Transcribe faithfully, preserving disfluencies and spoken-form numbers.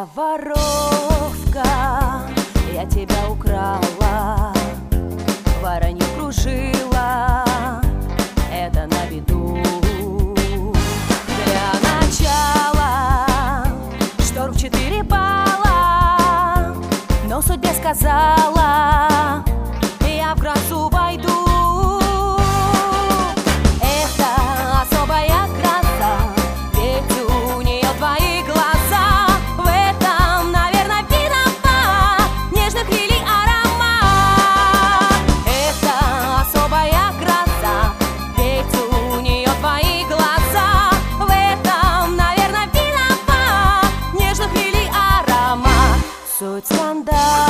воровка, я тебя украла, воронью кружила, это на виду. Для начала шторм в четыре балла, но судьбе сказала, я в грозу войду. Это особая краса, ведь у нее твои глаза. В этом, наверное, виноват нежных лилий аромат. Это особая краса, ведь у нее твои глаза. В этом, наверное, виноват нежных лилий аромат. Суть скандала